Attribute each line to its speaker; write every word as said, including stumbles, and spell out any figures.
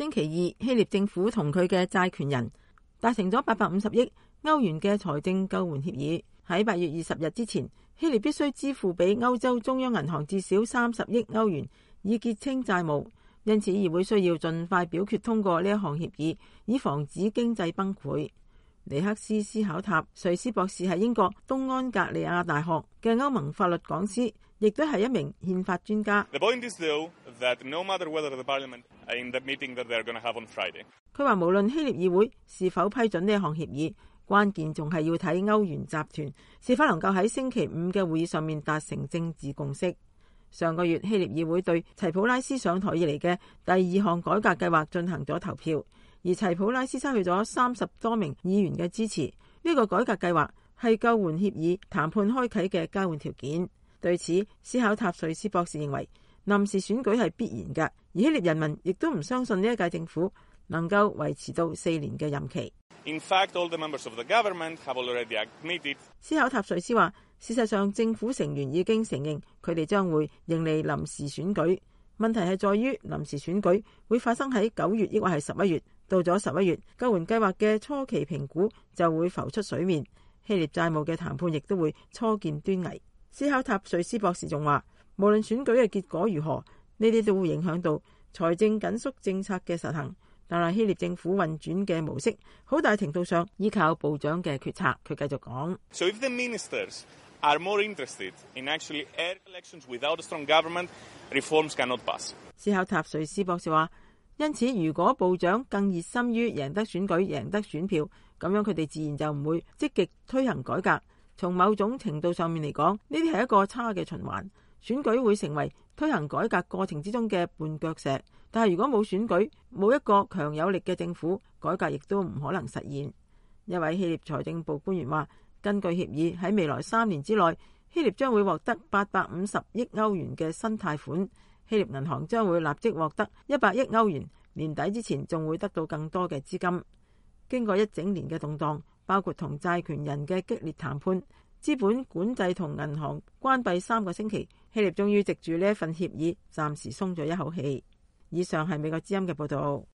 Speaker 1: 星期二，希臘政府同佢嘅債權人達成咗八百五十億歐元嘅財政救援協議。喺八月二十日之前，希臘必須支付俾歐洲中央銀行至少三十億歐元，以結清債務。因此，議會需要盡快表決通過呢一項協議，以防止經濟崩潰。尼克斯·斯考塔瑞斯博士係英國東安格利亞大學嘅歐盟法律講師，亦都係一名憲法專家。佢話無論希臘議會是否批准呢一項協議，關鍵仲係要睇歐元集團是否能夠喺星期五嘅會議上面達成政治共識。上個月希臘議會對齊普拉斯上台以嚟嘅第二項改革計劃進行咗投票，而齊普拉斯失去咗三十多名議員嘅支持。呢個改革計劃係救援協議談判開啟嘅交換條件。對此，斯考塔瑞斯博士認為臨時選舉係必然嘅，而希臘人民亦都唔相信呢一屆政府能夠維持到四年嘅任期。
Speaker 2: In fact, all the members of the government have already admitted.
Speaker 1: 斯考塔瑞斯話，事實上政府成員已經承認佢哋將會迎嚟臨時選舉。問題係在於臨時選舉會發生喺九月，抑或係十一月。到咗十一月，救援計劃嘅初期評估就會浮出水面，希臘債務嘅談判亦都會初見端倪。斯考塔瑞斯博士仲話，無論選舉嘅結果如何，呢啲都會影響到財政緊縮政策嘅實行。但係希臘政府運轉嘅模式，好大程度上依靠部長嘅決策。佢繼續講。
Speaker 2: So if the ministers are more interested in actually air elections without a strong government, reforms cannot pass.
Speaker 1: 斯考塔瑞斯博士話，因此如果部長更熱心於贏得選舉、贏得選票，咁樣佢哋自然就唔會積極推行改革。從某種程度上面嚟講，呢啲係一個差嘅循環。選舉會成為推行改革過程之中嘅絆腳石，但係如果冇選舉，冇一個強有力嘅政府，改革亦都唔可能實現。一位希臘財政部官員話，根據協議，喺未來三年之內，希臘將會獲得八百五十億歐元嘅新貸款，希臘銀行將會立即獲得一百億歐元，年底之前仲會得到更多嘅資金。經過一整年嘅動盪，包括同債權人嘅激烈談判、資本管制同銀行關閉三個星期，希臘終於藉住呢一份協議暫時鬆咗一口氣。以上係美國之音嘅報道。